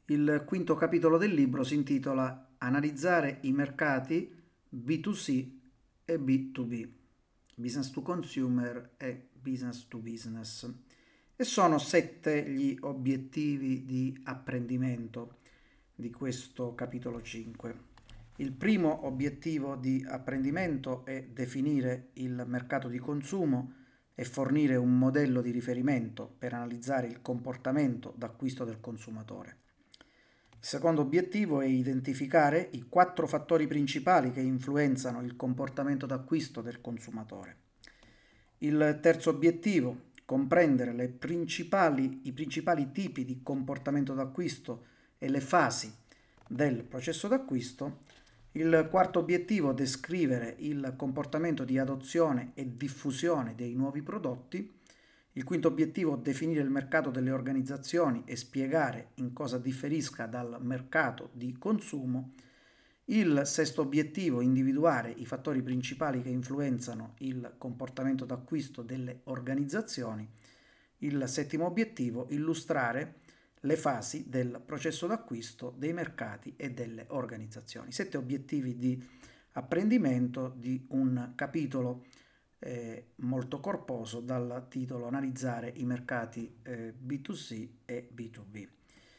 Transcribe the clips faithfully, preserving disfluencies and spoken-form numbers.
Il quinto capitolo del libro si intitola Analizzare i mercati B due C e B due B, Business to Consumer e Business to Business. E sono sette gli obiettivi di apprendimento di questo capitolo cinque. Il primo obiettivo di apprendimento è definire il mercato di consumo e fornire un modello di riferimento per analizzare il comportamento d'acquisto del consumatore. Il secondo obiettivo è identificare i quattro fattori principali che influenzano il comportamento d'acquisto del consumatore. Il terzo obiettivo, comprendere le principali, i principali tipi di comportamento d'acquisto e le fasi del processo d'acquisto. Il quarto obiettivo, descrivere il comportamento di adozione e diffusione dei nuovi prodotti. Il quinto obiettivo, definire il mercato delle organizzazioni e spiegare in cosa differisca dal mercato di consumo. Il sesto obiettivo, individuare i fattori principali che influenzano il comportamento d'acquisto delle organizzazioni. Il settimo obiettivo, illustrare le fasi del processo d'acquisto dei mercati e delle organizzazioni. Sette obiettivi di apprendimento di un capitolo eh, molto corposo dal titolo Analizzare i mercati eh, B due C e B due B.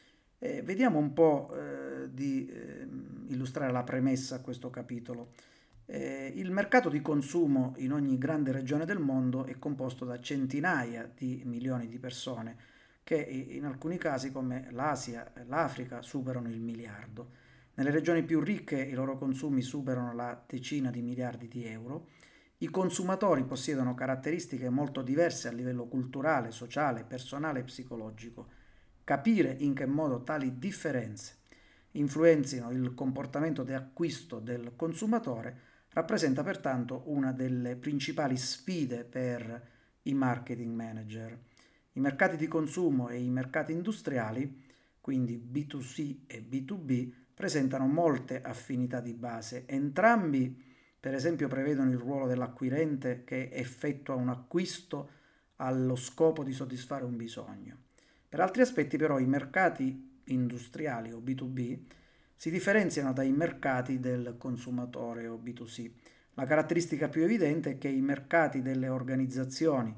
Eh, vediamo un po' eh, di eh, illustrare la premessa a questo capitolo. Eh, il mercato di consumo in ogni grande regione del mondo è composto da centinaia di milioni di persone che in alcuni casi, come l'Asia e l'Africa, superano il miliardo. Nelle regioni più ricche i loro consumi superano la decina di miliardi di euro. I consumatori possiedono caratteristiche molto diverse a livello culturale, sociale, personale e psicologico. Capire in che modo tali differenze influenzino il comportamento di acquisto del consumatore rappresenta pertanto una delle principali sfide per i marketing manager. I mercati di consumo e i mercati industriali, quindi B due C e B due B, presentano molte affinità di base. Entrambi, per esempio, prevedono il ruolo dell'acquirente che effettua un acquisto allo scopo di soddisfare un bisogno. Per altri aspetti, però, i mercati industriali o B due B si differenziano dai mercati del consumatore o B due C. La caratteristica più evidente è che i mercati delle organizzazioni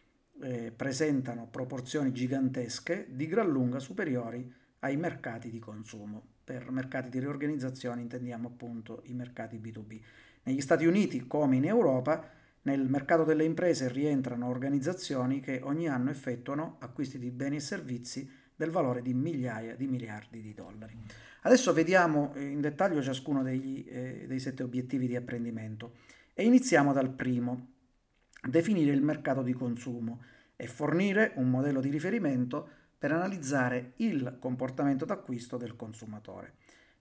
eh, presentano proporzioni gigantesche di gran lunga superiori ai mercati di consumo. Per mercati di riorganizzazione intendiamo appunto i mercati B due B. Negli Stati Uniti, come in Europa, nel mercato delle imprese rientrano organizzazioni che ogni anno effettuano acquisti di beni e servizi del valore di migliaia di miliardi di dollari. Adesso vediamo in dettaglio ciascuno degli, eh, dei sette obiettivi di apprendimento e iniziamo dal primo, definire il mercato di consumo e fornire un modello di riferimento per analizzare il comportamento d'acquisto del consumatore.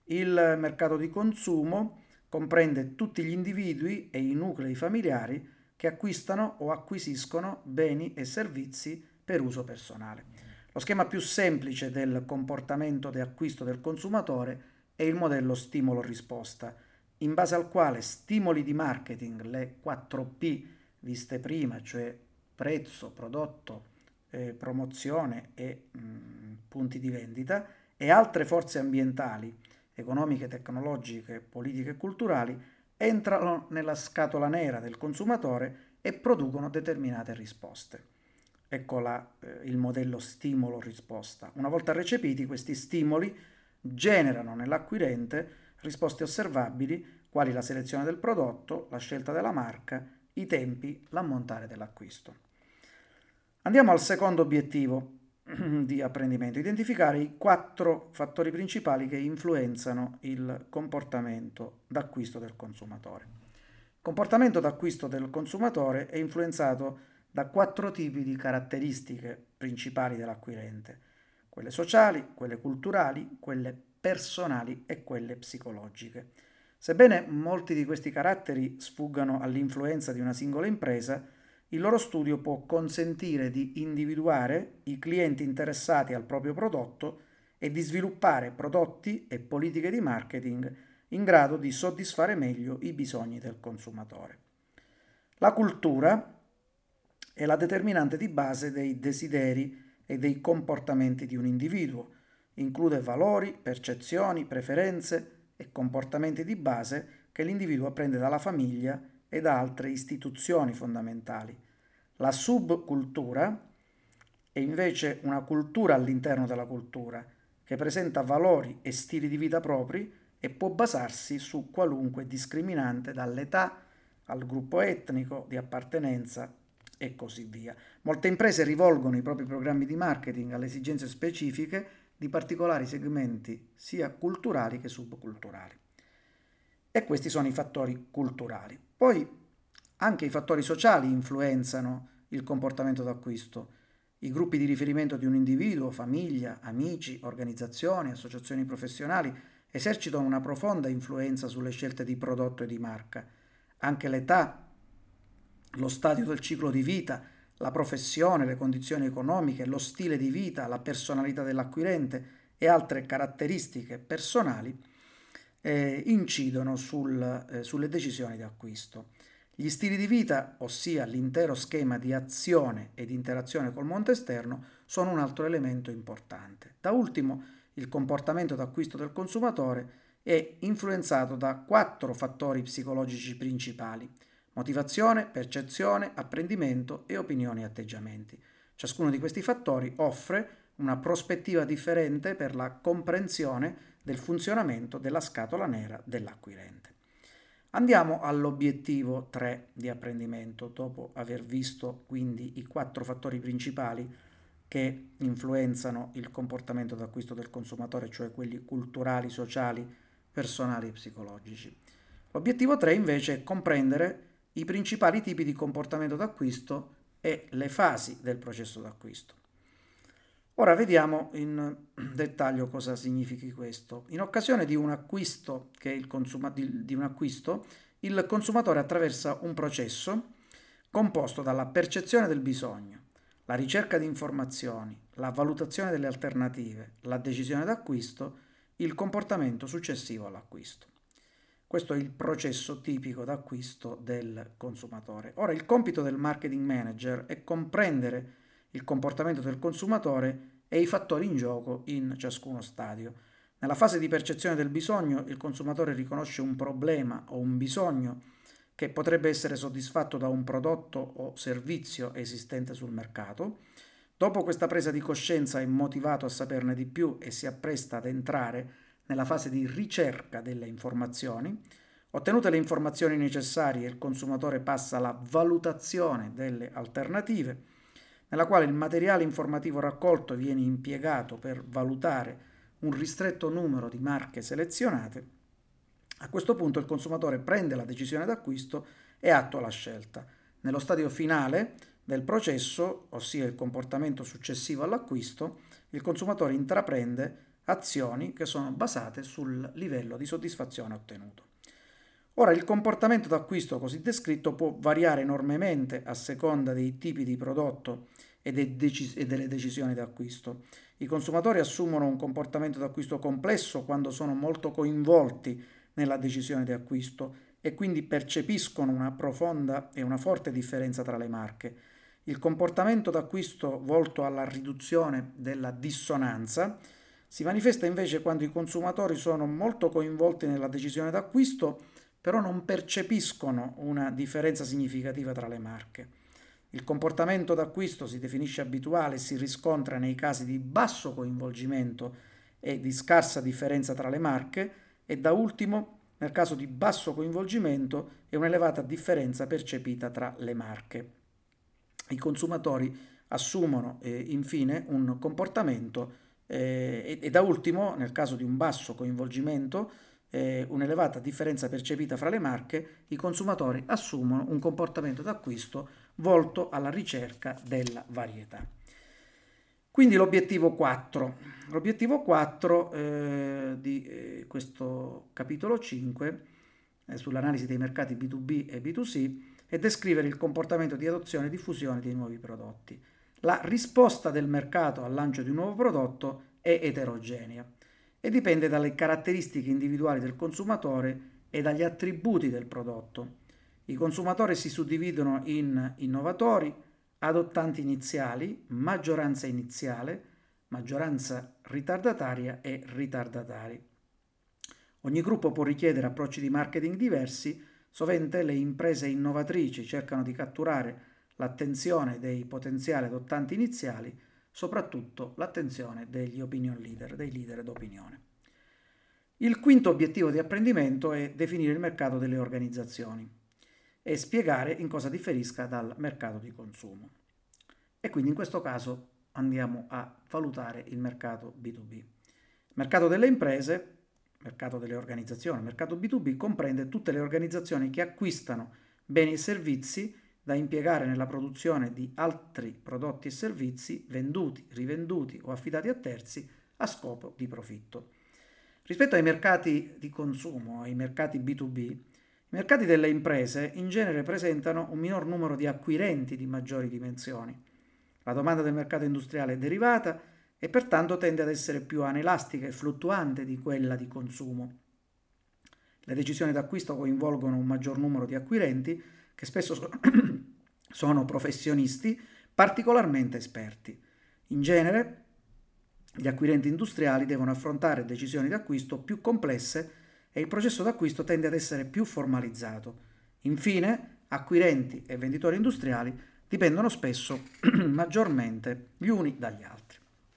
Il mercato di consumo comprende tutti gli individui e i nuclei familiari che acquistano o acquisiscono beni e servizi per uso personale. Lo schema più semplice del comportamento di acquisto del consumatore è il modello stimolo-risposta, in base al quale stimoli di marketing, le quattro P viste prima, cioè prezzo, prodotto, eh, promozione e mh, punti di vendita, e altre forze ambientali, economiche, tecnologiche, politiche e culturali, entrano nella scatola nera del consumatore e producono determinate risposte. Ecco la, eh, il modello stimolo-risposta. Una volta recepiti, questi stimoli generano nell'acquirente risposte osservabili, quali la selezione del prodotto, la scelta della marca, i tempi, l'ammontare dell'acquisto. Andiamo al secondo obiettivo di apprendimento, identificare i quattro fattori principali che influenzano il comportamento d'acquisto del consumatore. Il comportamento d'acquisto del consumatore è influenzato da quattro tipi di caratteristiche principali dell'acquirente: quelle sociali, quelle culturali, quelle personali e quelle psicologiche. Sebbene molti di questi caratteri sfuggano all'influenza di una singola impresa, il loro studio può consentire di individuare i clienti interessati al proprio prodotto e di sviluppare prodotti e politiche di marketing in grado di soddisfare meglio i bisogni del consumatore. La cultura è la determinante di base dei desideri e dei comportamenti di un individuo. include valori, percezioni, preferenze e comportamenti di base che l'individuo apprende dalla famiglia e da altre istituzioni fondamentali. La subcultura è invece una cultura all'interno della cultura, che presenta valori e stili di vita propri e può basarsi su qualunque discriminante dall'età al gruppo etnico di appartenenza e così via. Molte imprese rivolgono i propri programmi di marketing alle esigenze specifiche di particolari segmenti sia culturali che subculturali. E questi sono i fattori culturali. Poi anche i fattori sociali influenzano il comportamento d'acquisto. I gruppi di riferimento di un individuo, famiglia, amici, organizzazioni, associazioni professionali esercitano una profonda influenza sulle scelte di prodotto e di marca. Anche l'età, lo stadio del ciclo di vita, la professione, le condizioni economiche, lo stile di vita, la personalità dell'acquirente e altre caratteristiche personali eh, incidono sul, eh, sulle decisioni di acquisto. Gli stili di vita, ossia l'intero schema di azione ed interazione col mondo esterno, sono un altro elemento importante. Da ultimo, il comportamento d'acquisto del consumatore è influenzato da quattro fattori psicologici principali: motivazione, percezione, apprendimento e opinioni e atteggiamenti. Ciascuno di questi fattori offre una prospettiva differente per la comprensione del funzionamento della scatola nera dell'acquirente. Andiamo all'obiettivo tre di apprendimento, dopo aver visto quindi i quattro fattori principali che influenzano il comportamento d'acquisto del consumatore, cioè quelli culturali, sociali, personali e psicologici. L'obiettivo tre invece è comprendere i principali tipi di comportamento d'acquisto e le fasi del processo d'acquisto. Ora vediamo in dettaglio cosa significhi questo. In occasione di un acquisto, che è il consuma- di, di un acquisto, il consumatore attraversa un processo composto dalla percezione del bisogno, la ricerca di informazioni, la valutazione delle alternative, la decisione d'acquisto, il comportamento successivo all'acquisto. Questo è il processo tipico d'acquisto del consumatore. Ora, il compito del marketing manager è comprendere il comportamento del consumatore e i fattori in gioco in ciascuno stadio. Nella fase di percezione del bisogno, il consumatore riconosce un problema o un bisogno che potrebbe essere soddisfatto da un prodotto o servizio esistente sul mercato. Dopo questa presa di coscienza è motivato a saperne di più e si appresta ad entrare nella fase di ricerca delle informazioni. Ottenute le informazioni necessarie, il consumatore passa alla valutazione delle alternative, nella quale il materiale informativo raccolto viene impiegato per valutare un ristretto numero di marche selezionate. A questo punto il consumatore prende la decisione d'acquisto e attua la scelta. Nello stadio finale del processo, ossia il comportamento successivo all'acquisto, il consumatore intraprende azioni che sono basate sul livello di soddisfazione ottenuto. Ora, il comportamento d'acquisto così descritto può variare enormemente a seconda dei tipi di prodotto e, decis- e delle decisioni d'acquisto. I consumatori assumono un comportamento d'acquisto complesso quando sono molto coinvolti nella decisione di acquisto e quindi percepiscono una profonda e una forte differenza tra le marche. Il comportamento d'acquisto volto alla riduzione della dissonanza si manifesta invece quando i consumatori sono molto coinvolti nella decisione d'acquisto, però non percepiscono una differenza significativa tra le marche. Il comportamento d'acquisto si definisce abituale e si riscontra nei casi di basso coinvolgimento e di scarsa differenza tra le marche e da ultimo nel caso di basso coinvolgimento e un'elevata differenza percepita tra le marche. I consumatori assumono eh, infine un comportamento eh, e, e da ultimo nel caso di un basso coinvolgimento eh, un'elevata differenza percepita fra le marche, i consumatori assumono un comportamento d'acquisto volto alla ricerca della varietà. Quindi l'obiettivo quattro. L'obiettivo quattro eh, di eh, questo capitolo cinque eh, sull'analisi dei mercati B due B e B due C è descrivere il comportamento di adozione e diffusione dei nuovi prodotti. La risposta del mercato al lancio di un nuovo prodotto è eterogenea e dipende dalle caratteristiche individuali del consumatore e dagli attributi del prodotto. I consumatori si suddividono in innovatori, adottanti iniziali, maggioranza iniziale, maggioranza ritardataria e ritardatari. Ogni gruppo può richiedere approcci di marketing diversi. Sovente le imprese innovatrici cercano di catturare l'attenzione dei potenziali adottanti iniziali, soprattutto l'attenzione degli opinion leader, dei leader d'opinione. Il quinto obiettivo di apprendimento è definire il mercato delle organizzazioni e spiegare in cosa differisca dal mercato di consumo. E quindi in questo caso andiamo a valutare il mercato B due B. Il mercato delle imprese, mercato delle organizzazioni, il mercato B due B comprende tutte le organizzazioni che acquistano beni e servizi da impiegare nella produzione di altri prodotti e servizi venduti, rivenduti o affidati a terzi a scopo di profitto. Rispetto ai mercati di consumo, ai mercati B due B, i mercati delle imprese in genere presentano un minor numero di acquirenti di maggiori dimensioni. La domanda del mercato industriale è derivata e pertanto tende ad essere più anelastica e fluttuante di quella di consumo. Le decisioni d'acquisto coinvolgono un maggior numero di acquirenti che spesso sono professionisti particolarmente esperti. In genere, gli acquirenti industriali devono affrontare decisioni d'acquisto più complesse e il processo d'acquisto tende ad essere più formalizzato. Infine, acquirenti e venditori industriali dipendono spesso maggiormente gli uni dagli altri.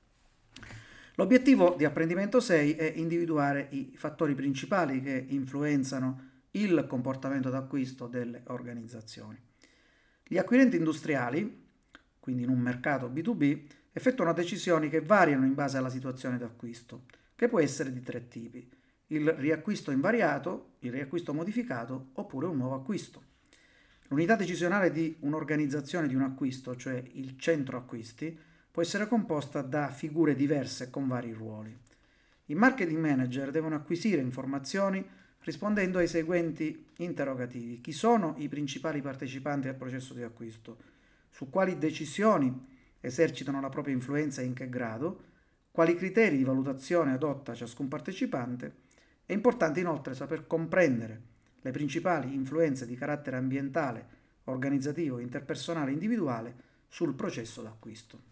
L'obiettivo di apprendimento sei è individuare i fattori principali che influenzano il comportamento d'acquisto delle organizzazioni. Gli acquirenti industriali, quindi in un mercato B due B, effettuano decisioni che variano in base alla situazione d'acquisto, che può essere di tre tipi: il riacquisto invariato, il riacquisto modificato oppure un nuovo acquisto. L'unità decisionale di un'organizzazione di un acquisto, cioè il centro acquisti, può essere composta da figure diverse con vari ruoli. I marketing manager devono acquisire informazioni rispondendo ai seguenti interrogativi: chi sono i principali partecipanti al processo di acquisto? Su quali decisioni esercitano la propria influenza e in che grado? Quali criteri di valutazione adotta ciascun partecipante? È importante inoltre saper comprendere le principali influenze di carattere ambientale, organizzativo, interpersonale e individuale sul processo d'acquisto.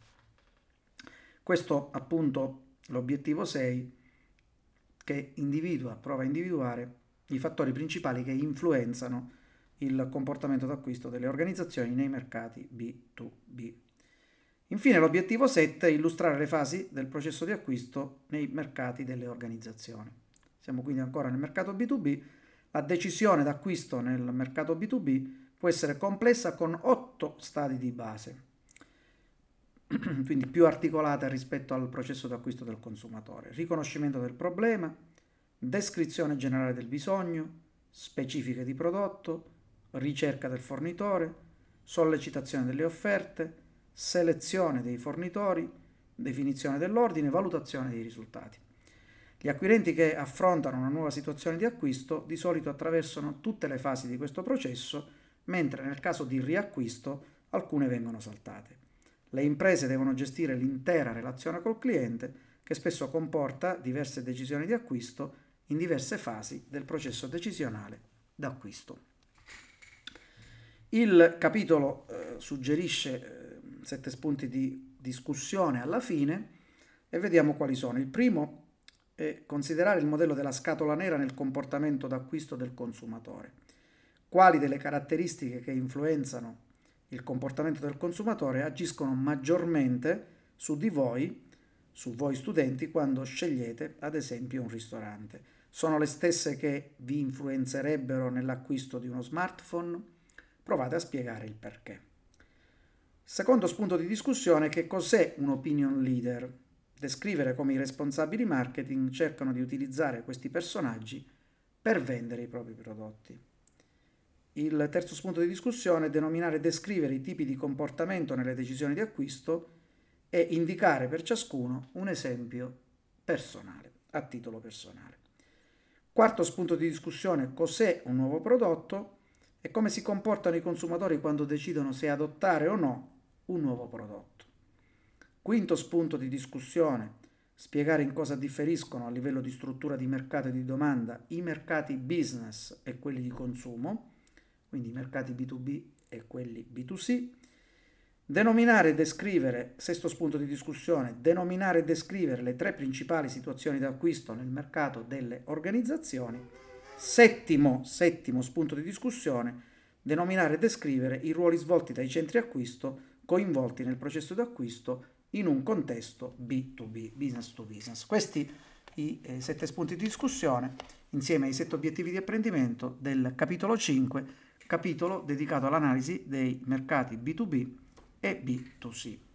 Questo appunto l'obiettivo sei, che individua, prova a individuare i fattori principali che influenzano il comportamento d'acquisto delle organizzazioni nei mercati B due B. Infine l'obiettivo sette è illustrare le fasi del processo di acquisto nei mercati delle organizzazioni. Siamo quindi ancora nel mercato B due B. La decisione d'acquisto nel mercato B due B può essere complessa con otto stadi di base, quindi più articolata rispetto al processo d'acquisto del consumatore: riconoscimento del problema, descrizione generale del bisogno, specifiche di prodotto, ricerca del fornitore, sollecitazione delle offerte, selezione dei fornitori, definizione dell'ordine, valutazione dei risultati. Gli acquirenti che affrontano una nuova situazione di acquisto di solito attraversano tutte le fasi di questo processo, mentre nel caso di riacquisto alcune vengono saltate. Le imprese devono gestire l'intera relazione col cliente, che spesso comporta diverse decisioni di acquisto in diverse fasi del processo decisionale d'acquisto. Il capitolo eh, suggerisce eh, sette spunti di discussione alla fine e vediamo quali sono. Il primo è considerare il modello della scatola nera nel comportamento d'acquisto del consumatore. Quali delle caratteristiche che influenzano il comportamento del consumatore agiscono maggiormente su di voi, su voi studenti, quando scegliete ad esempio un ristorante? Sono le stesse che vi influenzerebbero nell'acquisto di uno smartphone? Provate a spiegare il perché. Secondo spunto di discussione: che cos'è un opinion leader? Descrivere come i responsabili marketing cercano di utilizzare questi personaggi per vendere i propri prodotti. Il terzo spunto di discussione è denominare e descrivere i tipi di comportamento nelle decisioni di acquisto e indicare per ciascuno un esempio personale, a titolo personale. Quarto spunto di discussione: cos'è un nuovo prodotto e come si comportano i consumatori quando decidono se adottare o no un nuovo prodotto. Quinto spunto di discussione: spiegare in cosa differiscono a livello di struttura di mercato e di domanda i mercati business e quelli di consumo, quindi i mercati B due B e quelli B due C. Denominare e descrivere, sesto spunto di discussione, denominare e descrivere le tre principali situazioni d'acquisto nel mercato delle organizzazioni. Settimo, settimo spunto di discussione, denominare e descrivere i ruoli svolti dai centri acquisto coinvolti nel processo di acquisto in un contesto B due B, business to business. Questi i eh, sette spunti di discussione insieme ai sette obiettivi di apprendimento del capitolo cinque, capitolo dedicato all'analisi dei mercati B due B e B due C.